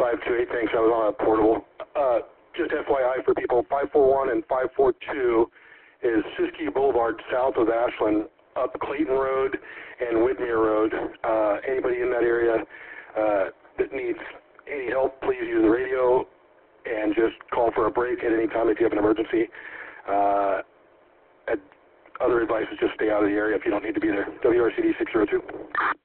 528, thanks. I was on a portable. Just FYI for people, 541 and 542 is Siskiyou Boulevard south of Ashland, up Clayton Road and Whitmere Road. Anybody in that area that needs any help, please use the radio and just call for a break at any time if you have an emergency. Other advice is just stay out of the area if you don't need to be there. WRCD 602.